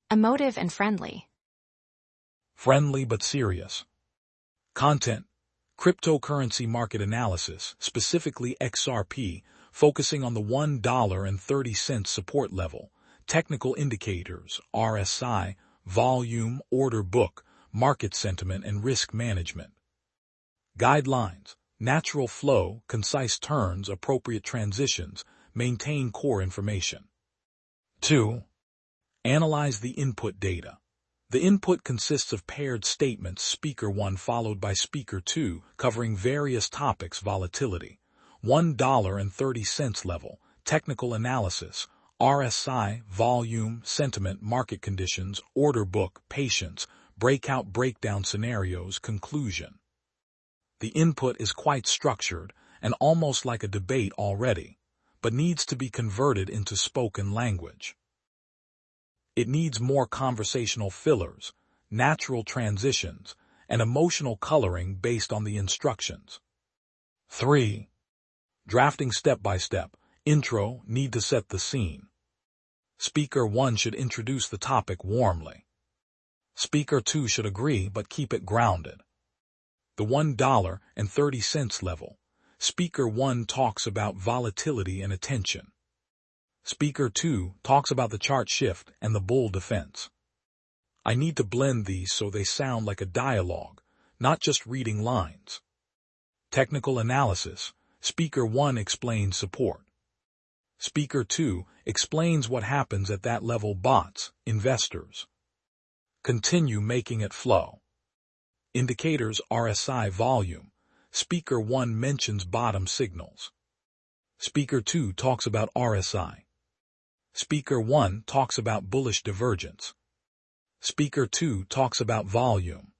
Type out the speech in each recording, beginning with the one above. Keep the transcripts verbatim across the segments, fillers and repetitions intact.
Emotive and friendly. Friendly but serious. Content: cryptocurrency market analysis, specifically X R P, focusing on the one dollar and thirty cents support level, technical indicators, R S I, volume, order book, market sentiment, and risk management. Guidelines: natural flow, concise turns, appropriate transitions, maintain core information. two. Analyze the input data. The input consists of paired statements, speaker one followed by speaker two, covering various topics: volatility, one dollar and thirty cents level, technical analysis, R S I, volume, sentiment, market conditions, order book, patience, breakout breakdown scenarios, conclusion. The input is quite structured and almost like a debate already, but needs to be converted into spoken language. It needs more conversational fillers, natural transitions, and emotional coloring based on the instructions. three. Drafting step by step. Intro: need to set the scene. Speaker one should introduce the topic warmly. Speaker two should agree but keep it grounded. The one dollar and thirty cents level. Speaker one talks about volatility and attention. Speaker two talks about the chart shift and the bull defense. I need to blend these so they sound like a dialogue, not just reading lines. Technical analysis. Speaker one explains support. Speaker two explains what happens at that level: bots, investors. Continue making it flow. Indicators: R S I, volume. Speaker one mentions bottom signals. Speaker two talks about R S I. Speaker one talks about bullish divergence. Speaker two talks about volume.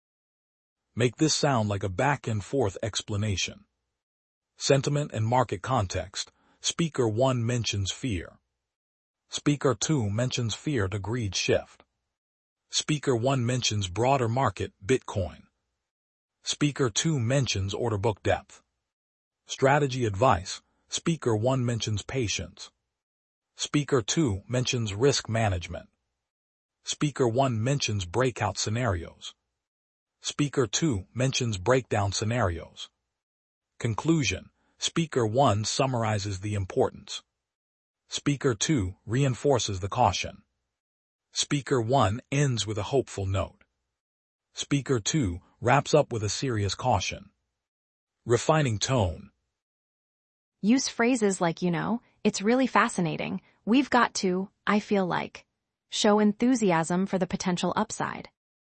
Make this sound like a back and forth explanation. Sentiment and market context. Speaker one mentions fear. Speaker two mentions fear to greed shift. Speaker one mentions broader market, Bitcoin. Speaker two mentions order book depth. Strategy advice. Speaker one mentions patience. Speaker two mentions risk management. Speaker one mentions breakout scenarios. Speaker two mentions breakdown scenarios. Conclusion. Speaker one summarizes the importance. Speaker two reinforces the caution. Speaker one ends with a hopeful note. Speaker two wraps up with a serious caution. Refining tone. Use phrases like, you know, it's really fascinating, we've got to, I feel like. Show enthusiasm for the potential upside.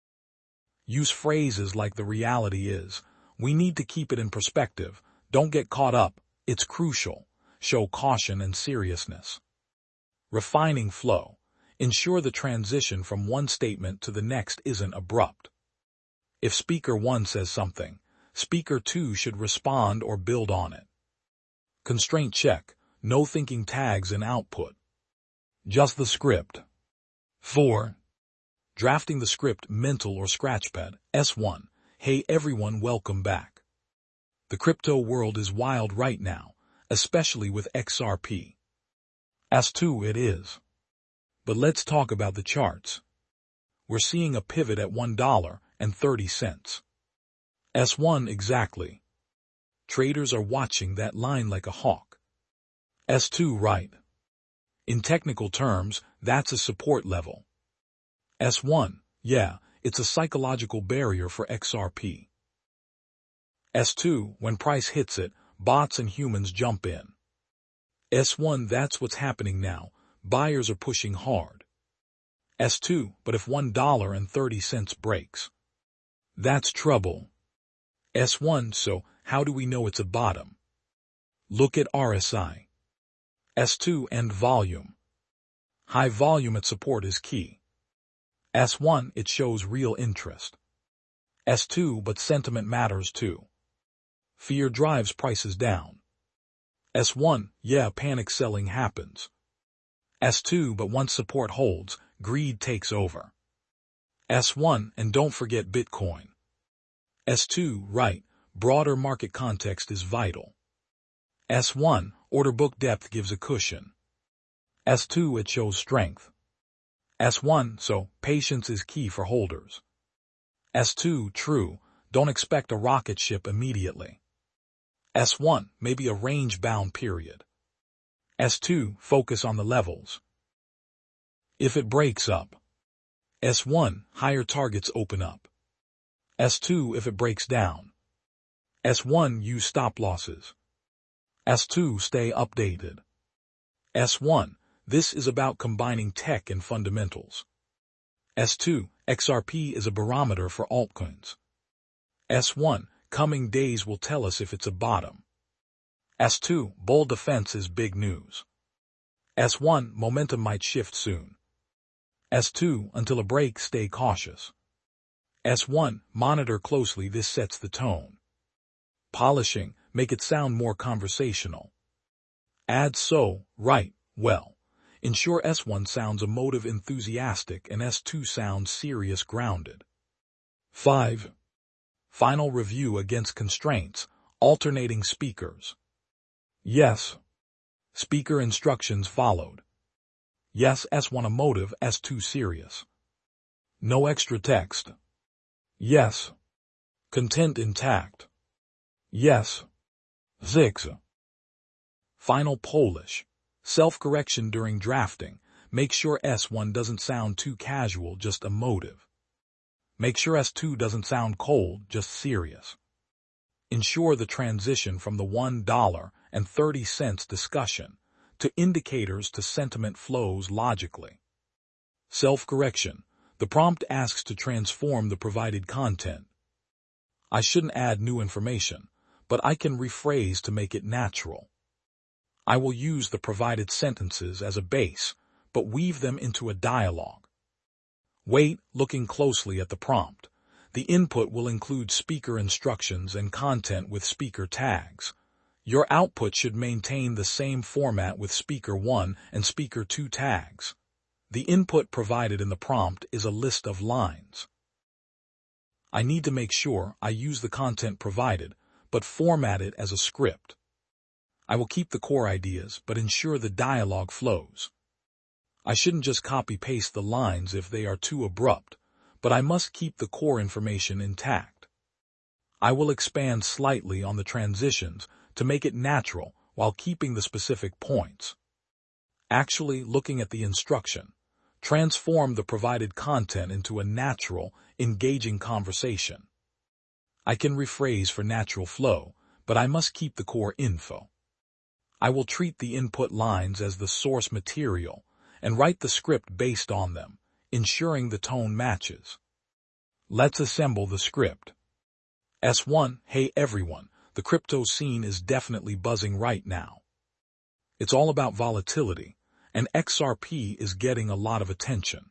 Use phrases like the reality is. We need to keep it in perspective. Don't get caught up. It's crucial. Show caution and seriousness. Refining flow. Ensure the transition from one statement to the next isn't abrupt. If Speaker one says something, Speaker two should respond or build on it. Constraint check. No thinking tags in output. Just the script. four. Drafting the script mental or scratchpad. S one. Hey everyone, welcome back. The crypto world is wild right now, especially with X R P. S two it is. But let's talk about the charts. We're seeing a pivot at one dollar and thirty cents. S one exactly. Traders are watching that line like a hawk. S two right. In technical terms, that's a support level. S one, yeah, it's a psychological barrier for X R P. S two, when price hits it, bots and humans jump in. S one, that's what's happening now, buyers are pushing hard. S two, but if one dollar and thirty cents breaks, that's trouble. S one, so how do we know it's a bottom? Look at R S I. S two and volume. High volume at support is key. S one, it shows real interest. S two, but sentiment matters too. Fear drives prices down. S one, yeah, panic selling happens. S two, but once support holds, greed takes over. S one, and don't forget Bitcoin. S two, right, broader market context is vital. S one, order book depth gives a cushion. S two, it shows strength. S one, so patience is key for holders. S two, true, don't expect a rocket ship immediately. S one, maybe a range-bound period. S two, focus on the levels. If it breaks up. S one, higher targets open up. S two, if it breaks down. S one, use stop losses. S two, stay updated. S one, this is about combining tech and fundamentals. S two, X R P is a barometer for altcoins. S one, coming days will tell us if it's a bottom. S two, bull defense is big news. S one, momentum might shift soon. S two, until a break, stay cautious. S one, monitor closely, this sets the tone. Polishing, make it sound more conversational. Add so, right, well. Ensure S one sounds emotive, enthusiastic, and S two sounds serious, grounded. five. Final review against constraints, alternating speakers. Yes. Speaker instructions followed. Yes, S one emotive, S two serious. No extra text. Yes. Content intact. Yes. six. Final polish. Self-correction during drafting. Make sure S one doesn't sound too casual, just emotive. Make sure S two doesn't sound cold, just serious. Ensure the transition from the one dollar and thirty cents discussion to indicators to sentiment flows logically. Self-correction. The prompt asks to transform the provided content. I shouldn't add new information, but I can rephrase to make it natural. I will use the provided sentences as a base, but weave them into a dialogue. Wait, looking closely at the prompt. The input will include speaker instructions and content with speaker tags. Your output should maintain the same format with speaker one and speaker two tags. The input provided in the prompt is a list of lines. I need to make sure I use the content provided, but format it as a script. I will keep the core ideas, but ensure the dialogue flows. I shouldn't just copy-paste the lines if they are too abrupt, but I must keep the core information intact. I will expand slightly on the transitions to make it natural while keeping the specific points. Actually looking at the instruction, transform the provided content into a natural, engaging conversation. I can rephrase for natural flow, but I must keep the core info. I will treat the input lines as the source material and write the script based on them, ensuring the tone matches. Let's assemble the script. S one, hey everyone, the crypto scene is definitely buzzing right now. It's all about volatility, and X R P is getting a lot of attention.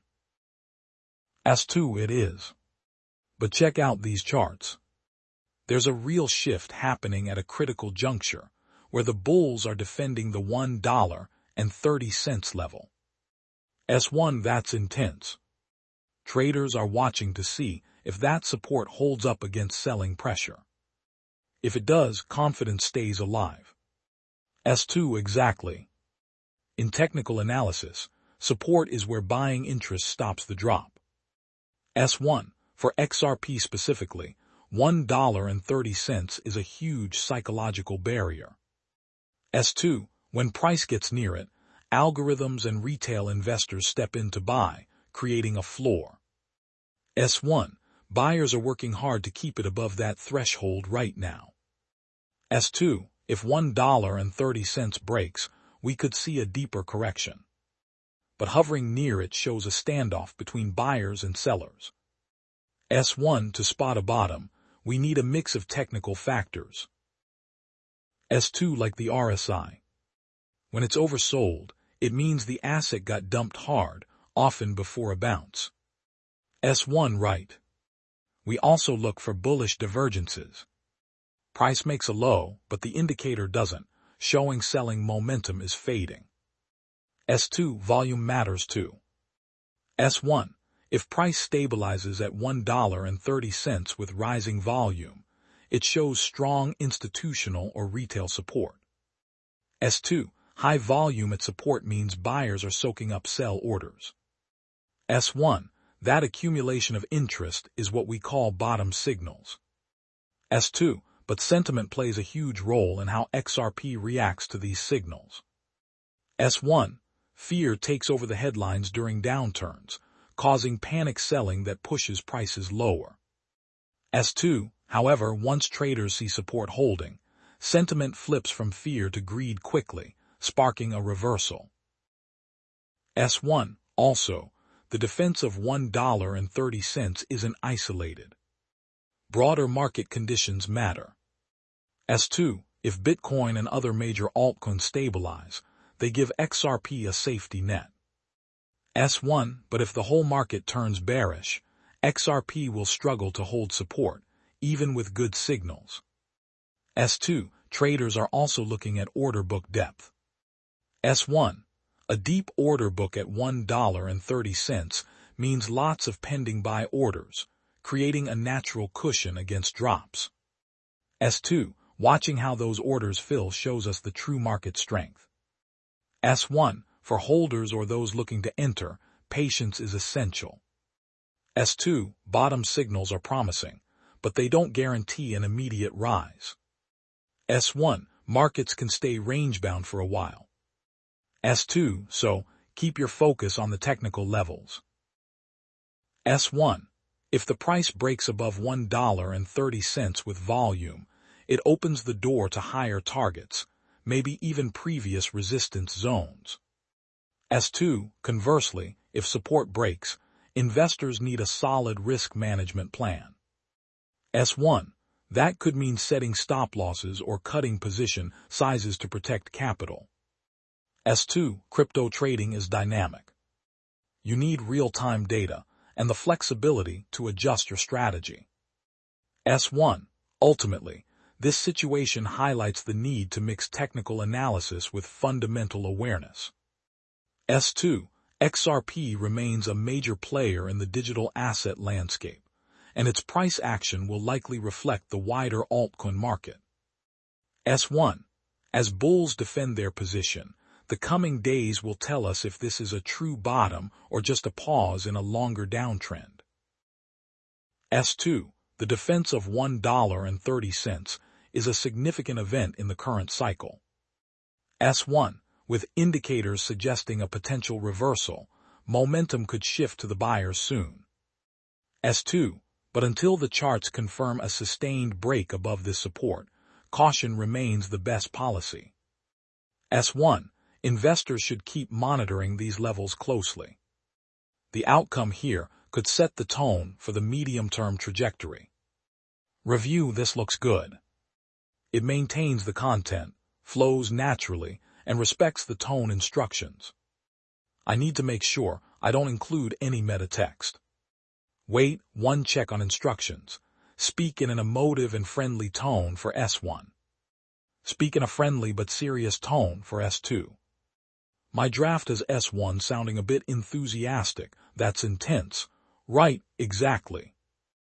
S two, it is. But check out these charts. There's a real shift happening at a critical juncture, where the bulls are defending the one dollar and thirty cents level. S one, that's intense. Traders are watching to see if that support holds up against selling pressure. If it does, confidence stays alive. S two, exactly. In technical analysis, support is where buying interest stops the drop. S one, for X R P specifically, one dollar and thirty cents is a huge psychological barrier. S two, when price gets near it, algorithms and retail investors step in to buy, creating a floor. S one, buyers are working hard to keep it above that threshold right now. S two, if one dollar and thirty cents breaks, we could see a deeper correction. But hovering near it shows a standoff between buyers and sellers. S one, to spot a bottom, we need a mix of technical factors. S two, like the R S I. When it's oversold, it means the asset got dumped hard, often before a bounce. S one, right. We also look for bullish divergences. Price makes a low, but the indicator doesn't, showing selling momentum is fading. S two, volume matters too. S one, if price stabilizes at one dollar and thirty cents with rising volume, it shows strong institutional or retail support. S two, high volume at support means buyers are soaking up sell orders. S one, that accumulation of interest is what we call bottom signals. S two, but sentiment plays a huge role in how X R P reacts to these signals. S one, fear takes over the headlines during downturns, causing panic selling that pushes prices lower. S two, however, once traders see support holding, sentiment flips from fear to greed quickly, sparking a reversal. S one, also, the defense of one dollar and thirty cents isn't isolated. Broader market conditions matter. S two, if Bitcoin and other major altcoins stabilize, they give X R P a safety net. S one, but if the whole market turns bearish, X R P will struggle to hold support, even with good signals. S two, traders are also looking at order book depth. S one, a deep order book at one dollar and thirty cents means lots of pending buy orders, creating a natural cushion against drops. S two, watching how those orders fill shows us the true market strength. S one, for holders or those looking to enter, patience is essential. S two, bottom signals are promising, but they don't guarantee an immediate rise. S one, markets can stay range-bound for a while. S two, so keep your focus on the technical levels. S one, if the price breaks above one dollar and thirty cents with volume, it opens the door to higher targets, maybe even previous resistance zones. S two, conversely, if support breaks, investors need a solid risk management plan. S one, that could mean setting stop losses or cutting position sizes to protect capital. S two, crypto trading is dynamic. You need real-time data and the flexibility to adjust your strategy. S one, ultimately, this situation highlights the need to mix technical analysis with fundamental awareness. S two, X R P remains a major player in the digital asset landscape, and its price action will likely reflect the wider altcoin market. S one, as bulls defend their position, the coming days will tell us if this is a true bottom or just a pause in a longer downtrend. S two, the defense of one dollar and thirty cents is a significant event in the current cycle. S one, with indicators suggesting a potential reversal, momentum could shift to the buyers soon. S two, but until the charts confirm a sustained break above this support, caution remains the best policy. S one, investors should keep monitoring these levels closely. The outcome here could set the tone for the medium-term trajectory. Review: this looks good. It maintains the content, flows naturally, and respects the tone instructions. I need to make sure I don't include any meta text. Wait, one check on instructions. Speak in an emotive and friendly tone for S one. Speak in a friendly but serious tone for S two. My draft is S one sounding a bit enthusiastic, that's intense. Right, exactly.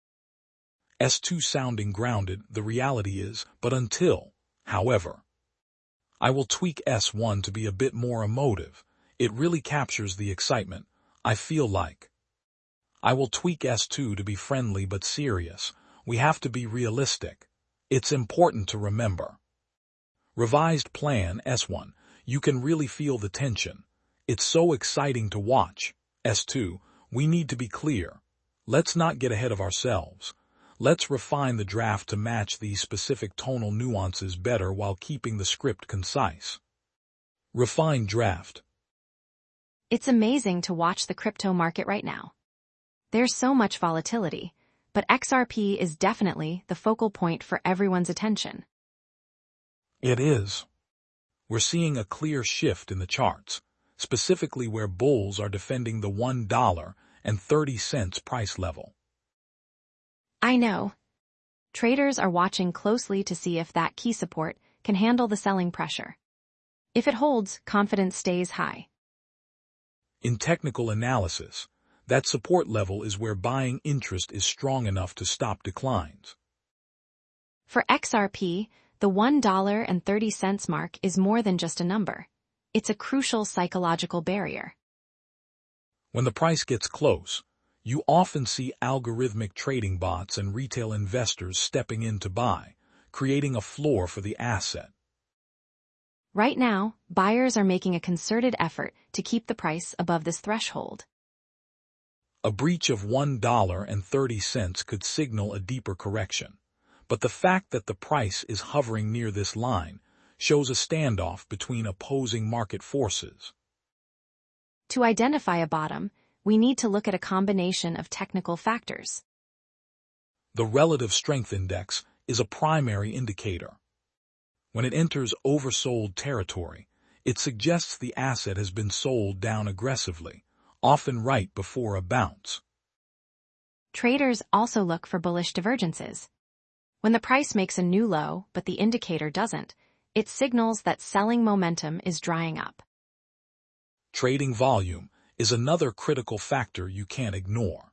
S two sounding grounded, the reality is, but until, however. I will tweak S one to be a bit more emotive. It really captures the excitement, I feel like. I will tweak S two to be friendly but serious. We have to be realistic. It's important to remember. Revised plan S one. You can really feel the tension. It's so exciting to watch. S two. We need to be clear. Let's not get ahead of ourselves. Let's refine the draft to match these specific tonal nuances better while keeping the script concise. Refined draft. It's amazing to watch the crypto market right now. There's so much volatility, but X R P is definitely the focal point for everyone's attention. It is. We're seeing a clear shift in the charts, specifically where bulls are defending the one dollar and thirty cents price level. I know. Traders are watching closely to see if that key support can handle the selling pressure. If it holds, confidence stays high. In technical analysis, that support level is where buying interest is strong enough to stop declines. For X R P, the one dollar and thirty cents mark is more than just a number. It's a crucial psychological barrier. When the price gets close, you often see algorithmic trading bots and retail investors stepping in to buy, creating a floor for the asset. Right now, buyers are making a concerted effort to keep the price above this threshold. A breach of one dollar and thirty cents could signal a deeper correction, but the fact that the price is hovering near this line shows a standoff between opposing market forces. To identify a bottom, we need to look at a combination of technical factors. The relative strength index is a primary indicator. When it enters oversold territory, it suggests the asset has been sold down aggressively, often right before a bounce. Traders also look for bullish divergences. When the price makes a new low but the indicator doesn't, it signals that selling momentum is drying up. Trading volume is another critical factor you can't ignore.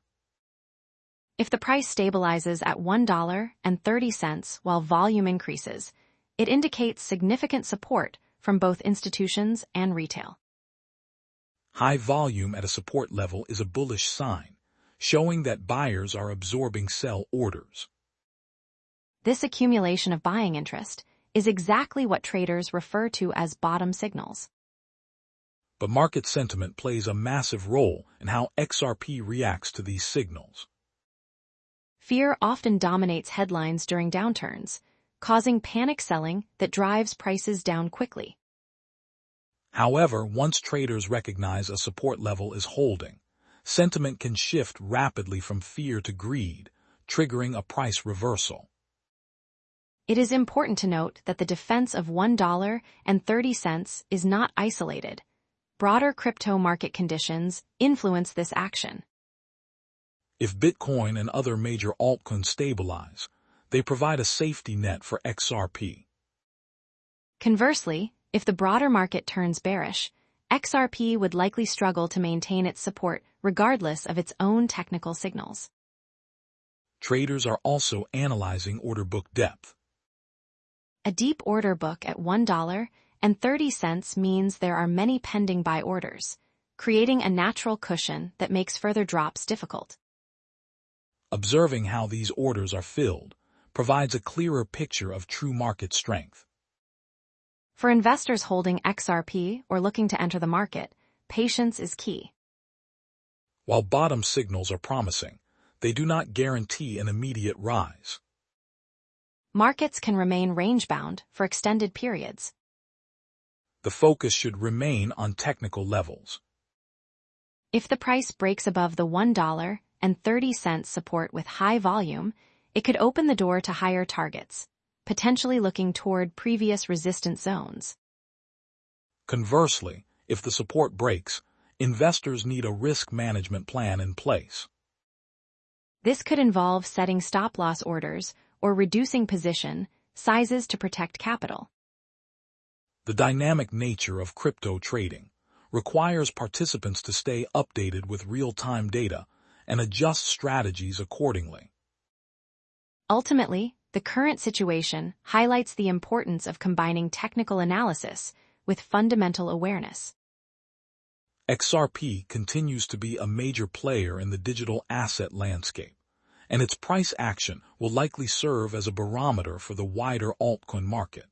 If the price stabilizes at one dollar and thirty cents while volume increases, it indicates significant support from both institutions and retail. High volume at a support level is a bullish sign, showing that buyers are absorbing sell orders. This accumulation of buying interest is exactly what traders refer to as bottom signals. But market sentiment plays a massive role in how X R P reacts to these signals. Fear often dominates headlines during downturns, causing panic selling that drives prices down quickly. However, once traders recognize a support level is holding, sentiment can shift rapidly from fear to greed, triggering a price reversal. It is important to note that the defense of one dollar and thirty cents is not isolated. Broader crypto market conditions influence this action. If Bitcoin and other major altcoins stabilize, they provide a safety net for X R P. Conversely, if the broader market turns bearish, X R P would likely struggle to maintain its support regardless of its own technical signals. Traders are also analyzing order book depth. A deep order book at one dollar and thirty cents means there are many pending buy orders, creating a natural cushion that makes further drops difficult. Observing how these orders are filled provides a clearer picture of true market strength. For investors holding X R P or looking to enter the market, patience is key. While bottom signals are promising, they do not guarantee an immediate rise. Markets can remain range-bound for extended periods. The focus should remain on technical levels. If the price breaks above the one dollar and thirty cents support with high volume, it could open the door to higher targets, potentially looking toward previous resistance zones. Conversely, if the support breaks, investors need a risk management plan in place. This could involve setting stop-loss orders or reducing position sizes to protect capital. The dynamic nature of crypto trading requires participants to stay updated with real-time data and adjust strategies accordingly. Ultimately, the current situation highlights the importance of combining technical analysis with fundamental awareness. X R P continues to be a major player in the digital asset landscape, and its price action will likely serve as a barometer for the wider altcoin market.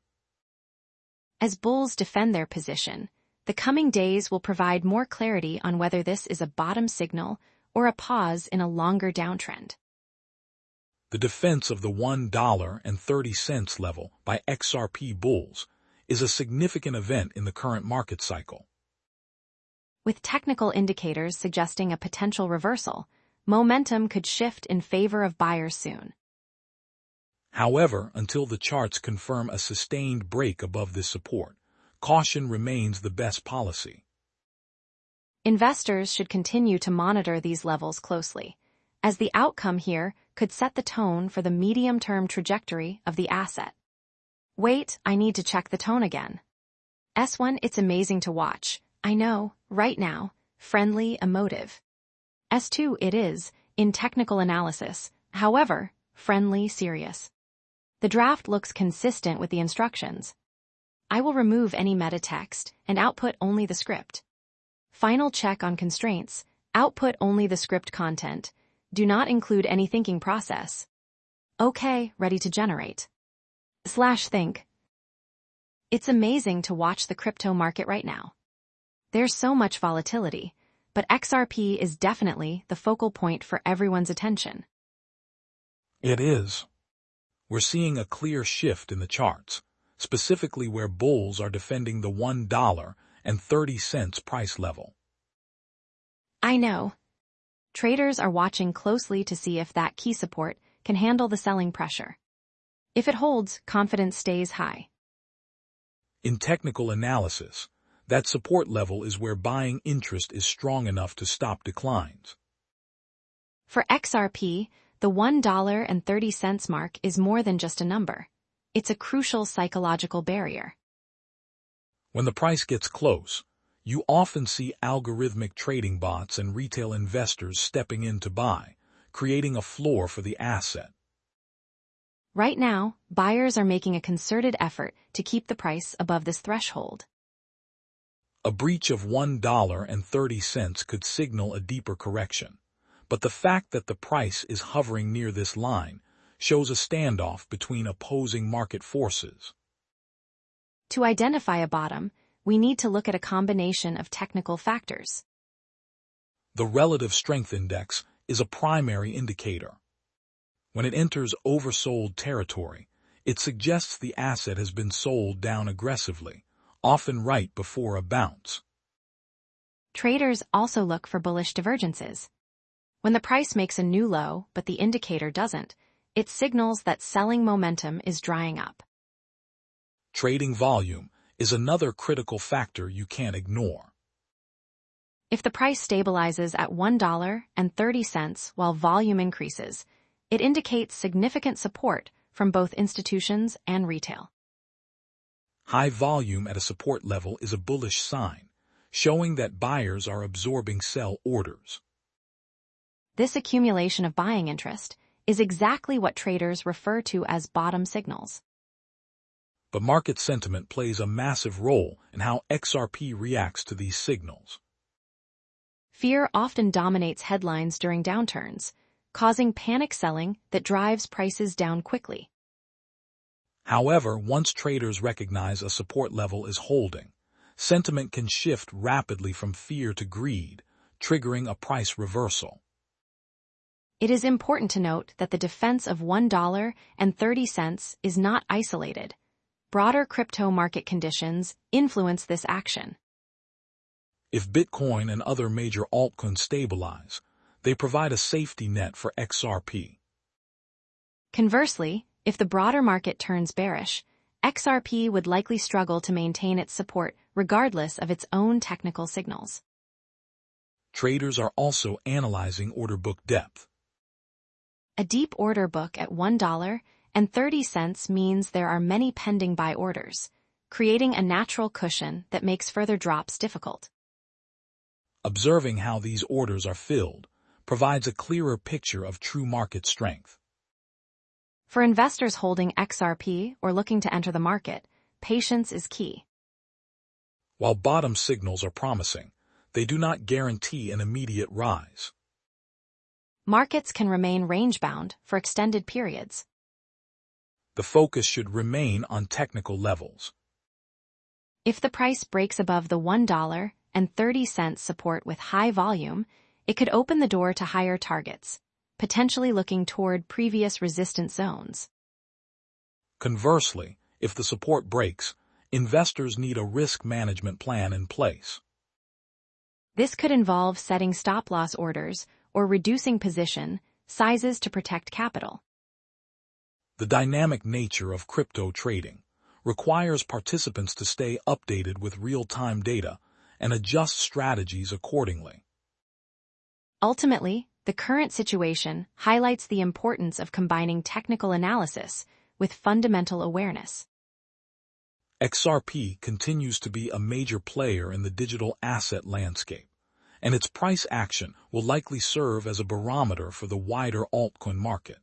As bulls defend their position, the coming days will provide more clarity on whether this is a bottom signal or a pause in a longer downtrend. The defense of the one dollar and thirty cents level by X R P bulls is a significant event in the current market cycle. With technical indicators suggesting a potential reversal, momentum could shift in favor of buyers soon. However, until the charts confirm a sustained break above this support, caution remains the best policy. Investors should continue to monitor these levels closely, as the outcome here could set the tone for the medium-term trajectory of the asset. Wait, I need to check the tone again. S one, it's amazing to watch. I know, right now, friendly, emotive. S two, it is, in technical analysis, however, friendly, serious. The draft looks consistent with the instructions. I will remove any meta text and output only the script. Final check on constraints. Output only the script content. Do not include any thinking process. Okay, ready to generate. Slash think. It's amazing to watch the crypto market right now. There's so much volatility, but X R P is definitely the focal point for everyone's attention. It is. We're seeing a clear shift in the charts, specifically where bulls are defending the one dollar and thirty cents price level. I know. Traders are watching closely to see if that key support can handle the selling pressure. If it holds, confidence stays high. In technical analysis, that support level is where buying interest is strong enough to stop declines. For X R P, the one dollar and thirty cents mark is more than just a number. It's a crucial psychological barrier. When the price gets close, you often see algorithmic trading bots and retail investors stepping in to buy, creating a floor for the asset. Right now, buyers are making a concerted effort to keep the price above this threshold. A breach of one dollar and thirty cents could signal a deeper correction, but the fact that the price is hovering near this line shows a standoff between opposing market forces. To identify a bottom, we need to look at a combination of technical factors. The relative strength index is a primary indicator. When it enters oversold territory, it suggests the asset has been sold down aggressively, often right before a bounce. Traders also look for bullish divergences. When the price makes a new low but the indicator doesn't, it signals that selling momentum is drying up. Trading volume is another critical factor you can't ignore. If the price stabilizes at one dollar and thirty cents while volume increases, it indicates significant support from both institutions and retail. High volume at a support level is a bullish sign, showing that buyers are absorbing sell orders. This accumulation of buying interest is exactly what traders refer to as bottom signals. But market sentiment plays a massive role in how X R P reacts to these signals. Fear often dominates headlines during downturns, causing panic selling that drives prices down quickly. However, once traders recognize a support level is holding, sentiment can shift rapidly from fear to greed, triggering a price reversal. It is important to note that the defense of one dollar and thirty cents is not isolated. Broader crypto market conditions influence this action. If Bitcoin and other major altcoins stabilize, they provide a safety net for X R P. Conversely, if the broader market turns bearish, X R P would likely struggle to maintain its support regardless of its own technical signals. Traders are also analyzing order book depth. A deep order book at one dollar and thirty cents means there are many pending buy orders, creating a natural cushion that makes further drops difficult. Observing how these orders are filled provides a clearer picture of true market strength. For investors holding X R P or looking to enter the market, patience is key. While bottom signals are promising, they do not guarantee an immediate rise. Markets can remain range-bound for extended periods. The focus should remain on technical levels. If the price breaks above the one dollar and thirty cents support with high volume, it could open the door to higher targets, potentially looking toward previous resistance zones. Conversely, if the support breaks, investors need a risk management plan in place. This could involve setting stop-loss orders or reducing position sizes to protect capital. The dynamic nature of crypto trading requires participants to stay updated with real-time data and adjust strategies accordingly. Ultimately, the current situation highlights the importance of combining technical analysis with fundamental awareness. X R P continues to be a major player in the digital asset landscape, and its price action will likely serve as a barometer for the wider altcoin market.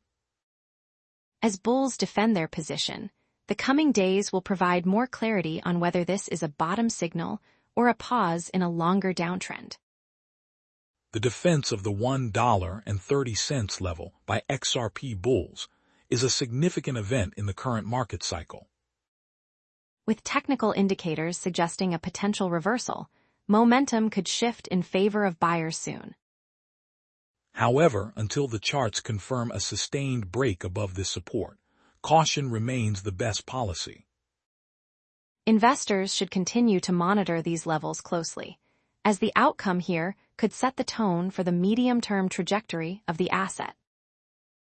As bulls defend their position, the coming days will provide more clarity on whether this is a bottom signal or a pause in a longer downtrend. The defense of the one dollar and thirty cents level by X R P bulls is a significant event in the current market cycle. With technical indicators suggesting a potential reversal, momentum could shift in favor of buyers soon. However, until the charts confirm a sustained break above this support, caution remains the best policy. Investors should continue to monitor these levels closely, as the outcome here could set the tone for the medium-term trajectory of the asset.